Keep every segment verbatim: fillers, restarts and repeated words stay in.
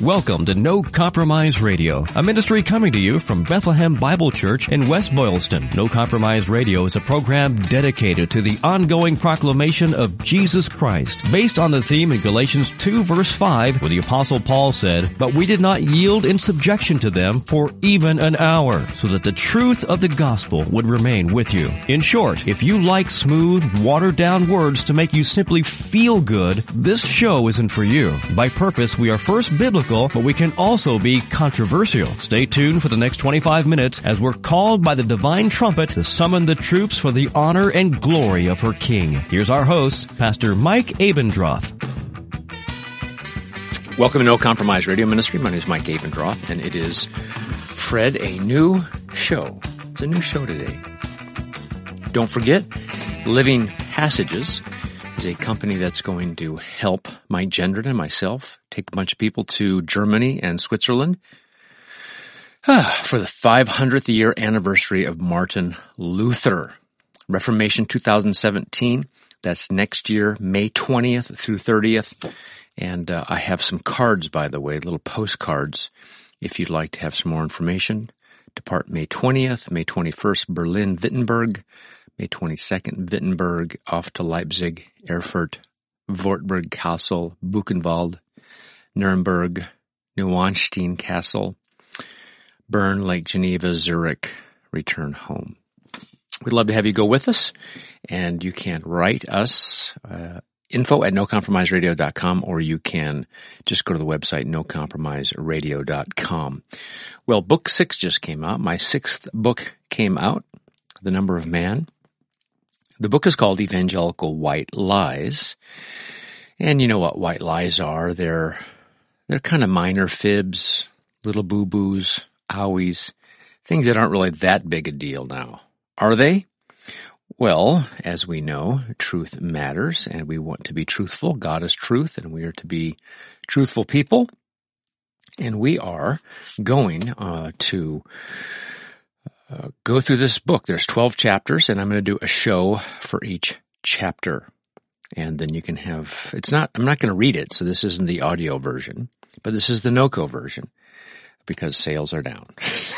Welcome to No Compromise Radio, a ministry coming to you from Bethlehem Bible Church in West Boylston. No Compromise Radio is a program dedicated to the ongoing proclamation of Jesus Christ, based on the theme in Galatians two verse five, where the Apostle Paul said, "But we did not yield in subjection to them for even an hour, so that the truth of the gospel would remain with you." In short, if you like smooth, watered-down words to make you simply feel good, this show isn't for you. By purpose, we are first biblical, but we can also be controversial. Stay tuned for the next twenty-five minutes as we're called by the divine trumpet to summon the troops for the honor and glory of her King. Here's our host, Pastor Mike Abendroth. Welcome to No Compromise Radio Ministry. My name is Mike Abendroth, and it is, Fred, a new show. It's a new show today. Don't forget, Living Passages is a company that's going to help Mike Gendron and myself take a bunch of people to Germany and Switzerland ah, for the five hundredth year anniversary of Martin Luther. Reformation two thousand seventeen. That's next year, May twentieth through thirtieth. And uh, I have some cards, by the way, little postcards, if you'd like to have some more information. Depart May twentieth, May twenty-first, Berlin, Wittenberg. May twenty-second, Wittenberg, off to Leipzig, Erfurt, Wartburg Castle, Buchenwald, Nuremberg, Neuschwanstein Castle, Bern, Lake Geneva, Zurich, return home. We'd love to have you go with us, and you can write us, uh, info at no compromise radio dot com, or you can just go to the website, no compromise radio dot com. Well, book six just came out. My sixth book came out, The Number of Man. The book is called Evangelical White Lies. And you know what white lies are. They're, they're kind of minor fibs, little boo-boos, owies, things that aren't really that big a deal now. Are they? Well, as we know, truth matters, and we want to be truthful. God is truth, and we are to be truthful people. And we are going uh, to uh, go through this book. There's twelve chapters, and I'm going to do a show for each chapter. And then you can have, it's not, I'm not going to read it, so this isn't the audio version, but this is the NOCO version, because sales are down.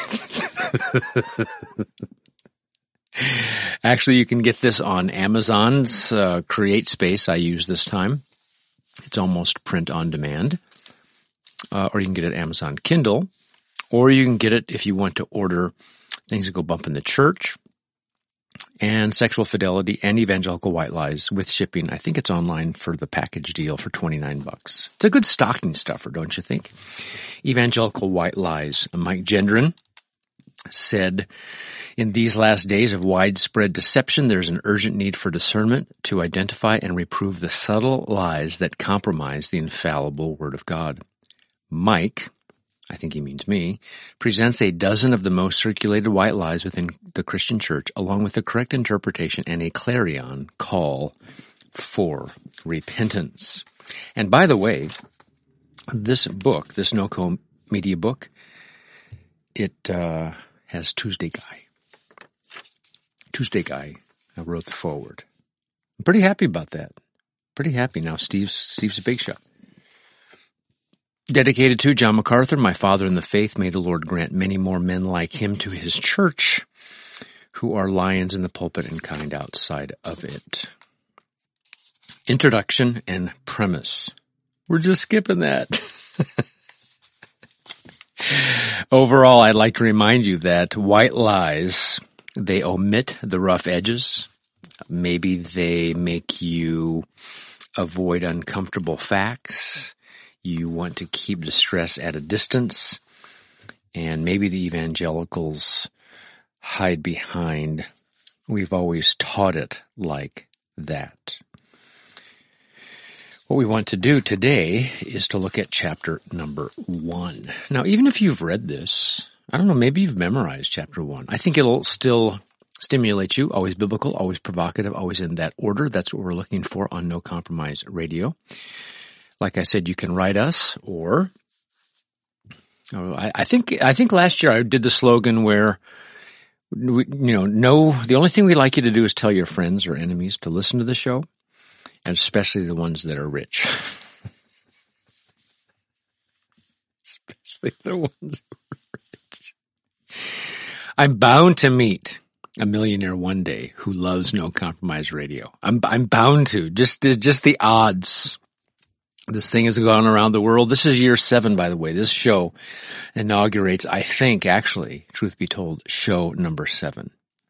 Actually, you can get this on Amazon's uh, Create Space I use this time. It's almost print on demand. Uh, or you can get it at Amazon Kindle. Or you can get it if you want to order Things That Go Bump in the Church and Sexual Fidelity and Evangelical White Lies with shipping. I think it's online for the package deal for twenty-nine bucks. It's a good stocking stuffer, don't you think? Evangelical White Lies. Mike Gendron said, "In these last days of widespread deception, there's an urgent need for discernment to identify and reprove the subtle lies that compromise the infallible Word of God." Mike, I think he means me, presents a dozen of the most circulated white lies within the Christian church, along with the correct interpretation and a clarion call for repentance. And by the way, this book, this NOCO Media book, it uh, has Tuesday Guy. Tuesday Guy wrote the foreword. I'm pretty happy about that. Pretty happy. Now Steve's, Steve's a big shot. Dedicated to John MacArthur, my father in the faith, may the Lord grant many more men like him to his church, who are lions in the pulpit and kind outside of it. Introduction and premise. We're just skipping that. Overall, I'd like to remind you that white lies, they omit the rough edges. Maybe they make you avoid uncomfortable facts. You want to keep distress at a distance. And maybe the evangelicals hide behind, "We've always taught it like that." What we want to do today is to look at chapter number one. Now, even if you've read this, I don't know, maybe you've memorized chapter one. I think it'll still stimulate you. Always biblical, always provocative, always in that order. That's what we're looking for on No Compromise Radio. Like I said, you can write us, or oh, I, I think I think last year I did the slogan where, we, you know, no, the only thing we'd like you to do is tell your friends or enemies to listen to the show, and especially the ones that are rich. Especially the ones who are rich. I'm bound to meet a millionaire one day who loves No Compromise Radio. I'm, I'm bound to. Just, just the odds. This thing has gone around the world. This is year seven, by the way. This show inaugurates, I think, actually, truth be told, show number seven.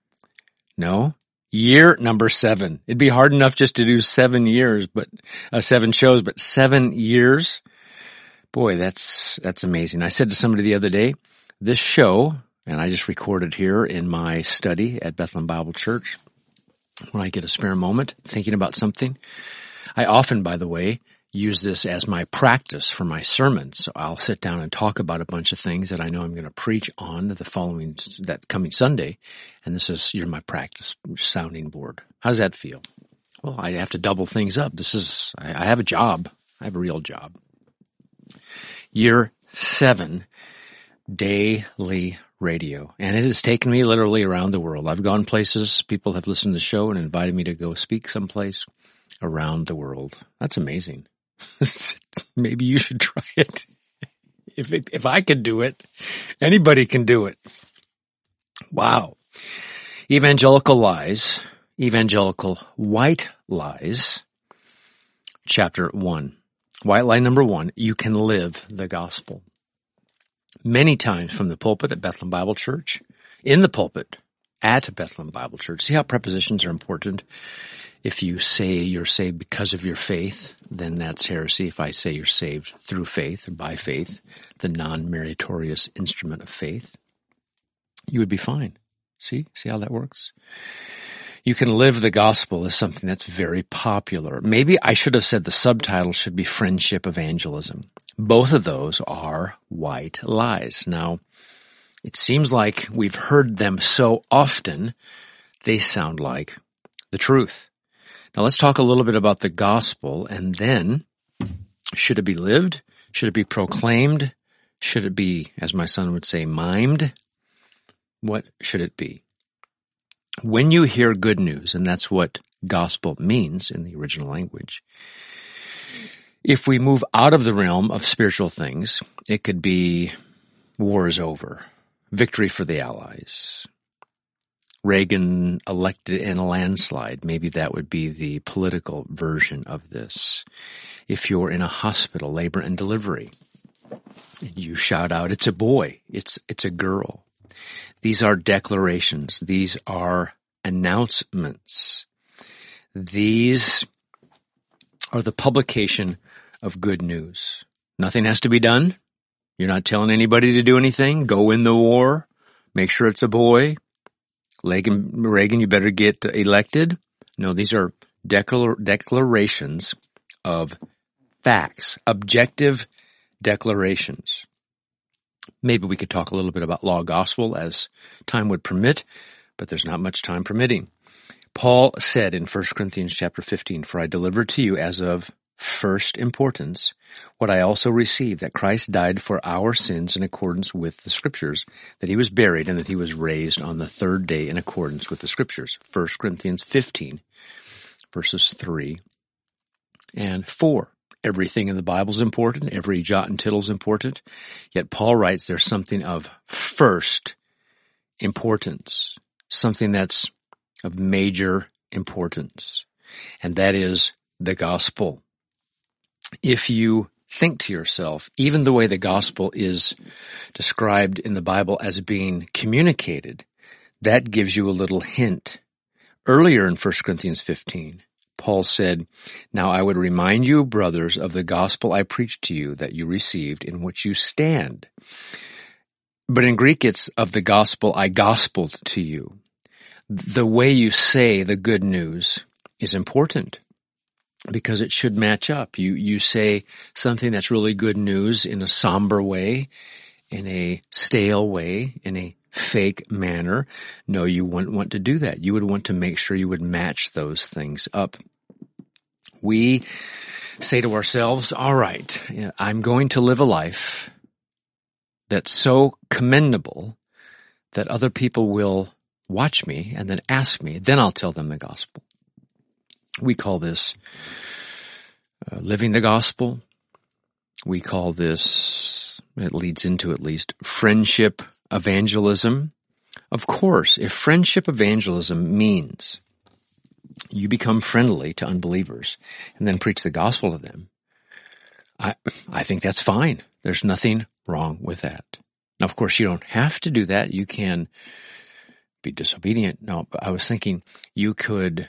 No? Year number seven. It'd be hard enough just to do seven years, but, uh, seven shows, but seven years? Boy, that's, that's amazing. I said to somebody the other day, this show, and I just recorded here in my study at Bethlehem Bible Church, when I get a spare moment thinking about something. I often, by the way, use this as my practice for my sermon. So I'll sit down and talk about a bunch of things that I know I'm going to preach on the following, that coming Sunday. And this is, you're my practice sounding board. How does that feel? Well, I have to double things up. This is, I, I have a job. I have a real job. Year seven, daily radio. And it has taken me literally around the world. I've gone places. People have listened to the show and invited me to go speak someplace around the world. That's amazing. Maybe you should try it. If it, if I could do it, anybody can do it. Wow. Evangelical lies, evangelical white lies, chapter one. White lie number one, you can live the gospel. Many times from the pulpit at Bethlehem Bible Church, in the pulpit at Bethlehem Bible Church. See how prepositions are important? If you say you're saved because of your faith, then that's heresy. If I say you're saved through faith or by faith, the non-meritorious instrument of faith, you would be fine. See? See how that works? You can live the gospel is something that's very popular. Maybe I should have said the subtitle should be friendship evangelism. Both of those are white lies. Now, it seems like we've heard them so often, they sound like the truth. Now let's talk a little bit about the gospel, and then should it be lived? Should it be proclaimed? Should it be, as my son would say, mimed? What should it be? When you hear good news, and that's what gospel means in the original language, if we move out of the realm of spiritual things, it could be war is over, victory for the Allies, Reagan elected in a landslide. Maybe that would be the political version of this. If you're in a hospital, labor and delivery, and you shout out, it's a boy, it's, it's a girl. These are declarations. These are announcements. These are the publication of good news. Nothing has to be done. You're not telling anybody to do anything. Go in the war. Make sure it's a boy. Reagan, Reagan, you better get elected. No, these are declar- declarations of facts, objective declarations. Maybe we could talk a little bit about law gospel as time would permit, but there's not much time permitting. Paul said in First Corinthians chapter fifteen, "For I delivered to you as of first importance what I also received, that Christ died for our sins in accordance with the Scriptures, that he was buried, and that he was raised on the third day in accordance with the Scriptures." First Corinthians fifteen, verses three and four. Everything in the Bible is important. Every jot and tittle is important. Yet Paul writes there's something of first importance, something that's of major importance, and that is the gospel. If you think to yourself, even the way the gospel is described in the Bible as being communicated, that gives you a little hint. Earlier in First Corinthians fifteen, Paul said, "Now I would remind you, brothers, of the gospel I preached to you that you received, in which you stand." But in Greek, it's of the gospel I gospeled to you. The way you say the good news is important, because it should match up. You, you say something that's really good news in a somber way, in a stale way, in a fake manner. No, you wouldn't want to do that. You would want to make sure you would match those things up. We say to ourselves, all right, I'm going to live a life that's so commendable that other people will watch me and then ask me, then I'll tell them the gospel. We call this uh, living the gospel. We call this it leads into at least friendship evangelism. Of course, if friendship evangelism means you become friendly to unbelievers and then preach the gospel to them, I, I think that's fine. There's nothing wrong with that. Now, of course, you don't have to do that. You can be disobedient. No, but I was thinking you could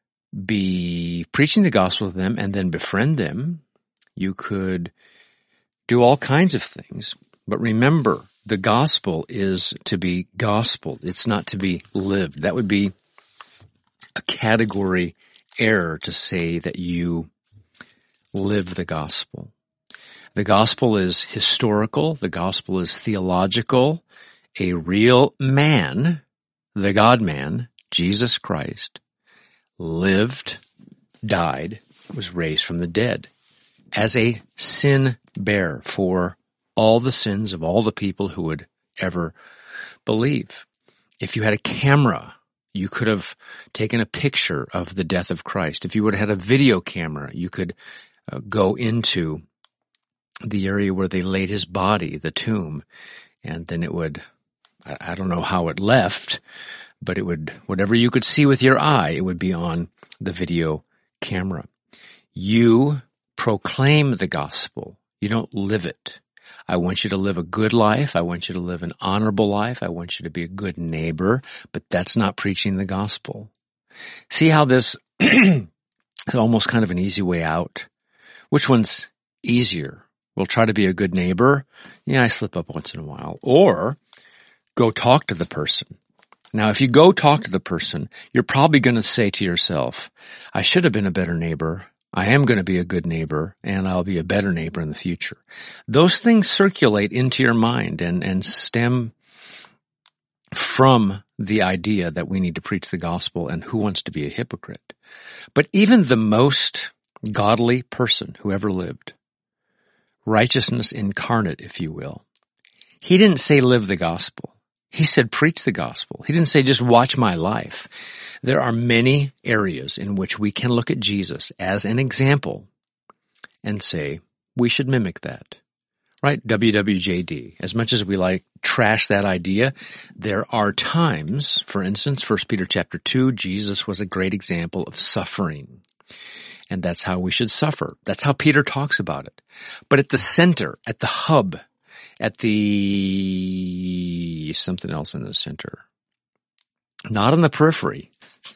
be preaching the gospel to them and then befriend them. You could do all kinds of things. But remember, the gospel is to be gospeled. It's not to be lived. That would be a category error to say that you live the gospel. The gospel is historical. The gospel is theological. A real man, the God-man, Jesus Christ, lived, died, was raised from the dead as a sin bearer for all the sins of all the people who would ever believe. If you had a camera, you could have taken a picture of the death of Christ. If you would have had a video camera, you could uh, go into the area where they laid his body, the tomb, and then it would, I, I don't know how it left, but it would, whatever you could see with your eye, it would be on the video camera. You proclaim the gospel. You don't live it. I want you to live a good life. I want you to live an honorable life. I want you to be a good neighbor, but that's not preaching the gospel. See how this is almost kind of an easy way out? Which one's easier? We'll try to be a good neighbor. Yeah, I slip up once in a while. Or go talk to the person. Now, if you go talk to the person, you're probably going to say to yourself, I should have been a better neighbor. I am going to be a good neighbor, and I'll be a better neighbor in the future. Those things circulate into your mind and, and stem from the idea that we need to preach the gospel, and who wants to be a hypocrite? But even the most godly person who ever lived, righteousness incarnate, if you will, he didn't say live the gospel. He said preach the gospel. He didn't say just watch my life. There are many areas in which we can look at Jesus as an example and say, we should mimic that. Right? W W J D. As much as we like trash that idea, there are times, for instance, First Peter chapter two, Jesus was a great example of suffering. And that's how we should suffer. That's how Peter talks about it. But at the center, at the hub, at the something else in the center, not on the periphery,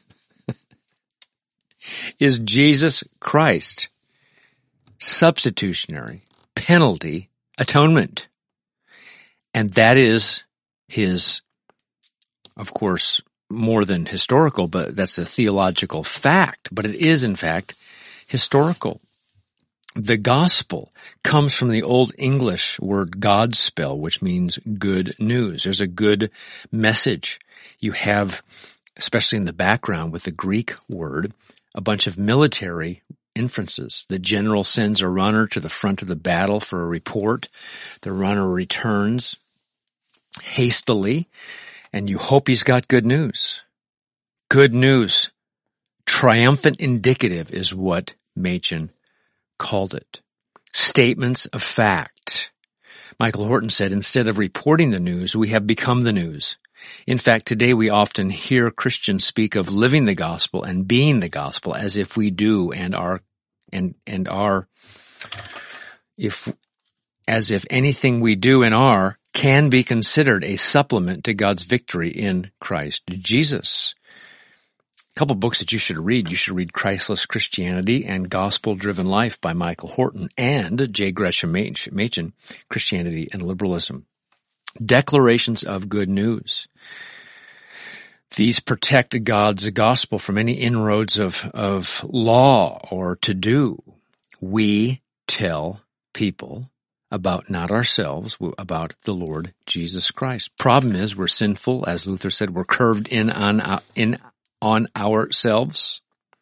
is Jesus Christ. Substitutionary, penalty, atonement. And that is his, of course, more than historical, but that's a theological fact. But it is, in fact, historical. The gospel comes from the Old English word Godspell, which means good news. There's a good message. You have, especially in the background with the Greek word, a bunch of military inferences. The general sends a runner to the front of the battle for a report. The runner returns hastily, and you hope he's got good news. Good news. Triumphant indicative is what Machen called it. Statements of fact. Michael Horton said, instead of reporting the news, we have become the news. In fact, today we often hear Christians speak of living the gospel and being the gospel as if we do and are, and, and are, if, as if anything we do and are can be considered a supplement to God's victory in Christ Jesus. A couple books that you should read. You should read Christless Christianity and Gospel-Driven Life by Michael Horton and J. Gresham Machen, Christianity and Liberalism. Declarations of good news. These protect God's gospel from any inroads of, of law or to do. We tell people about not ourselves, about the Lord Jesus Christ. Problem is we're sinful. As Luther said, we're curved in on, in, on ourselves.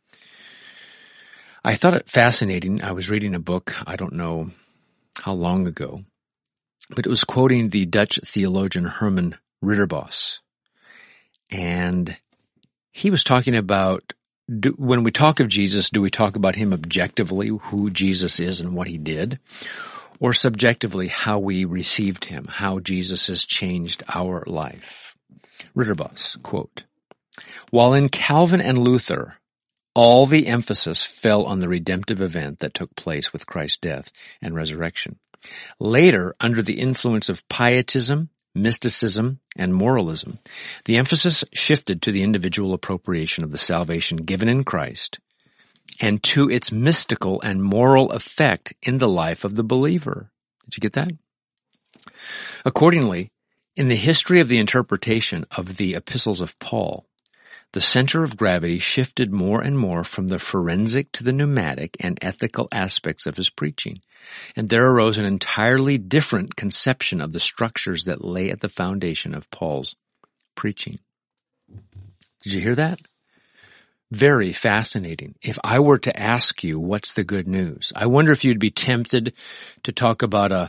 I thought it fascinating. I was reading a book, I don't know how long ago, but it was quoting the Dutch theologian Herman Ridderbos. And he was talking about, do, when we talk of Jesus, do we talk about him objectively, who Jesus is and what he did? or subjectively how we received him, how Jesus has changed our life. Ritterboss, quote, "While in Calvin and Luther, all the emphasis fell on the redemptive event that took place with Christ's death and resurrection. Later, under the influence of pietism, mysticism, and moralism, the emphasis shifted to the individual appropriation of the salvation given in Christ and to its mystical and moral effect in the life of the believer." Did you get that? Accordingly, in the history of the interpretation of the epistles of Paul, the center of gravity shifted more and more from the forensic to the pneumatic and ethical aspects of his preaching, and there arose an entirely different conception of the structures that lay at the foundation of Paul's preaching. Did you hear that? Very fascinating. If I were to ask you, what's the good news? I wonder if you'd be tempted to talk about a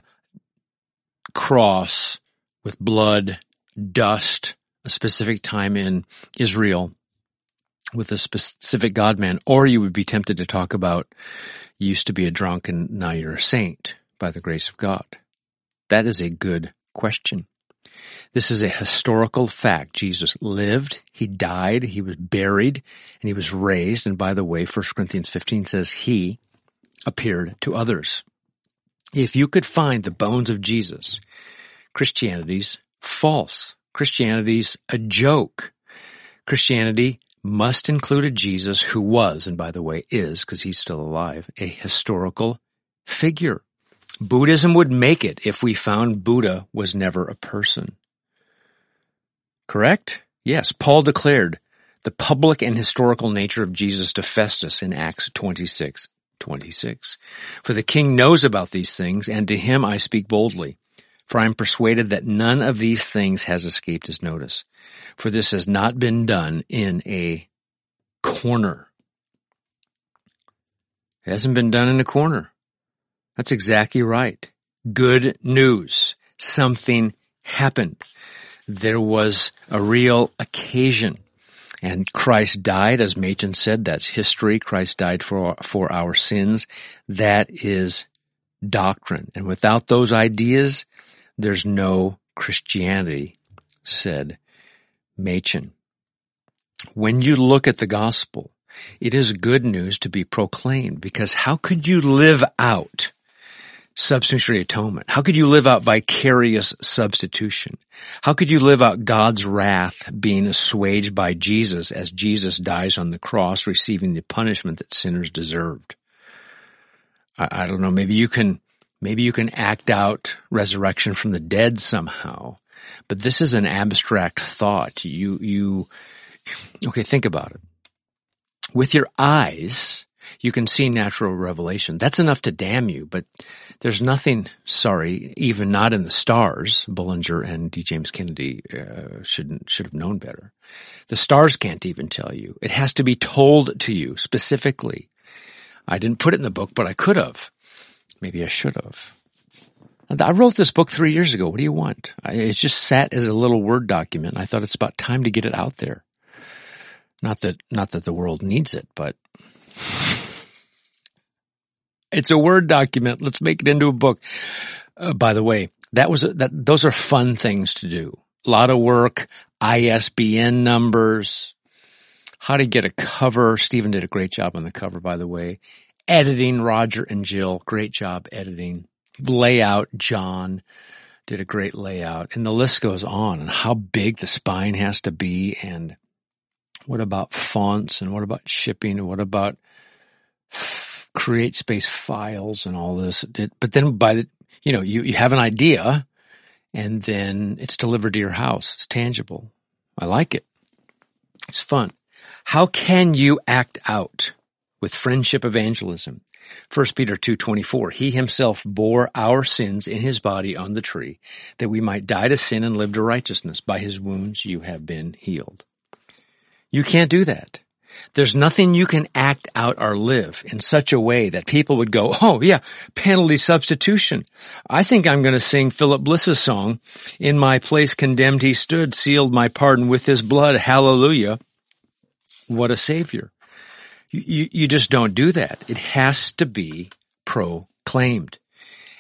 cross with blood, dust, a specific time in Israel with a specific God-man, or you would be tempted to talk about you used to be a drunk and now you're a saint by the grace of God. That is a good question. This is a historical fact. Jesus lived, he died, he was buried, and he was raised. And by the way, First Corinthians fifteen says he appeared to others. If you could find the bones of Jesus, Christianity's false. Christianity's a joke. Christianity must include a Jesus who was, and by the way is, because he's still alive, a historical figure. Buddhism would make it if we found Buddha was never a person. Correct? Yes, Paul declared the public and historical nature of Jesus to Festus in Acts twenty-six twenty-six. "For the king knows about these things, and to him I speak boldly. For I am persuaded that none of these things has escaped his notice. For this has not been done in a corner." It hasn't been done in a corner. That's exactly right. Good news. Something happened. There was a real occasion. And Christ died, as Machen said, that's history. Christ died for, for our sins. That is doctrine. And without those ideas, there's no Christianity, said Machen. When you look at the gospel, it is good news to be proclaimed, because how could you live out substitutionary atonement? How could you live out vicarious substitution? How could you live out God's wrath being assuaged by Jesus as Jesus dies on the cross, receiving the punishment that sinners deserved? I, I don't know, maybe you can Maybe you can act out resurrection from the dead somehow, but this is an abstract thought. You, you, okay, think about it. With your eyes, you can see natural revelation. That's enough to damn you, but there's nothing, sorry, even not in the stars. Bullinger and D. James Kennedy uh, shouldn't, should have known better. The stars can't even tell you. It has to be told to you specifically. I didn't put it in the book, but I could have. Maybe I should have. I wrote this book three years ago. What do you want? I, it just sat as a little Word document. I thought it's about time to get it out there. Not that, not that the world needs it, but it's a Word document. Let's make it into a book. Uh, by the way, that was, a, that, those are fun things to do. A lot of work, I S B N numbers, how to get a cover. Stephen did a great job on the cover, by the way. Editing, Roger and Jill, great job editing. Layout, John did a great layout. And the list goes on, and how big the spine has to be, and what about fonts, and what about shipping, and what about f- create space files and all this. But then by the, you know, you, you have an idea, and then it's delivered to your house. It's tangible. I like it. It's fun. How can you act out with friendship evangelism? First Peter two twenty-four, he himself bore our sins in his body on the tree, that we might die to sin and live to righteousness. By his wounds you have been healed. You can't do that. There's nothing you can act out or live in such a way that people would go, oh yeah, penalty substitution. I think I'm going to sing Philip Bliss's song, in my place condemned he stood, sealed my pardon with his blood, hallelujah. What a savior. You, you just don't do that. It has to be proclaimed.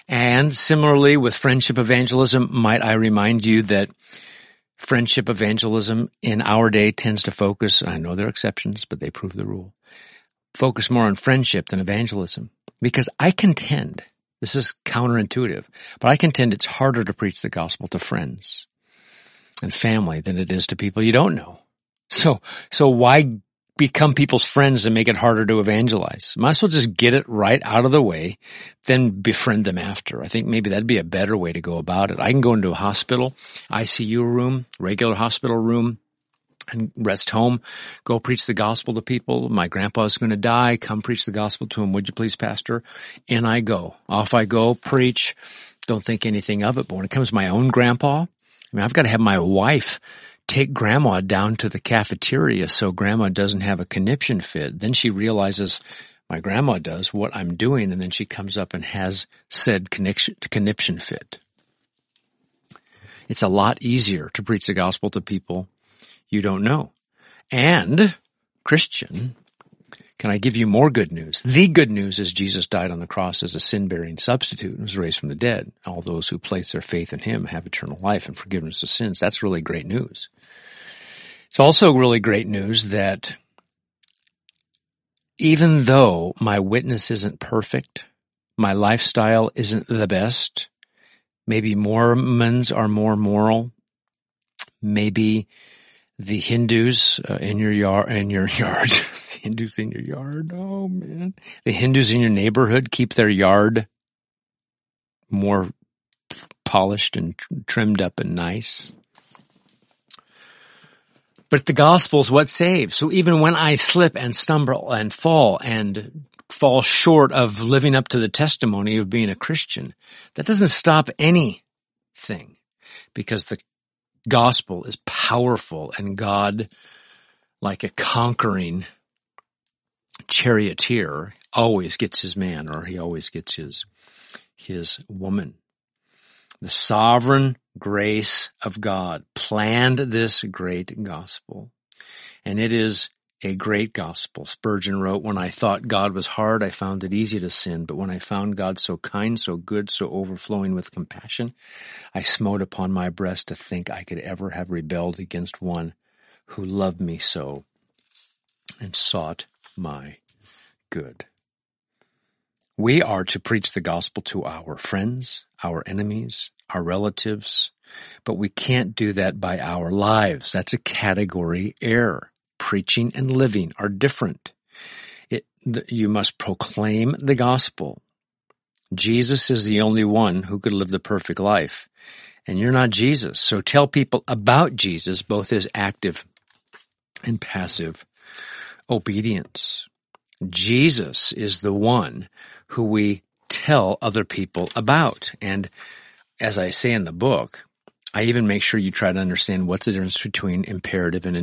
And similarly with friendship evangelism, might I remind you that friendship evangelism in our day tends to focus, I know there are exceptions, but they prove the rule, focus more on friendship than evangelism. Because I contend, this is counterintuitive, but I contend it's harder to preach the gospel to friends and family than it is to people you don't know. So, so why become people's friends and make it harder to evangelize? Might as well just get it right out of the way, then befriend them after. I think maybe that'd be a better way to go about it. I can go into a hospital, I C U room, regular hospital room, and rest home, go preach the gospel to people. My grandpa's going to die. Come preach the gospel to him. Would you please, Pastor? In I go. Off I go, preach. Don't think anything of it. But when it comes to my own grandpa, I mean, I've got to have my wife take grandma down to the cafeteria so grandma doesn't have a conniption fit. Then she realizes my grandma does what I'm doing, and then she comes up and has said conniption fit. It's a lot easier to preach the gospel to people you don't know. And, Christian, can I give you more good news? The good news is Jesus died on the cross as a sin-bearing substitute and was raised from the dead. All those who place their faith in him have eternal life and forgiveness of sins. That's really great news. It's also really great news that even though my witness isn't perfect, my lifestyle isn't the best, maybe Mormons are more moral, maybe the Hindus uh, in your yard, in your yard, the Hindus in your yard. Oh man, the Hindus in your neighborhood keep their yard more polished and trimmed up and nice. But the gospel's what saves. So even when I slip and stumble and fall and fall short of living up to the testimony of being a Christian, that doesn't stop anything, because the gospel is powerful, and God, like a conquering charioteer, always gets his man, or he always gets his, his woman. The sovereign grace of God planned this great gospel, and it is a great gospel. Spurgeon wrote, "When I thought God was hard, I found it easy to sin. But when I found God so kind, so good, so overflowing with compassion, I smote upon my breast to think I could ever have rebelled against one who loved me so and sought my good." We are to preach the gospel to our friends, our enemies, our relatives, but we can't do that by our lives. That's a category error. Preaching and living are different. It, the, you must proclaim the gospel. Jesus is the only one who could live the perfect life, and you're not Jesus. So tell people about Jesus, both his active and passive obedience. Jesus is the one who we tell other people about. And as I say in the book, I even make sure you try to understand what's the difference between imperative and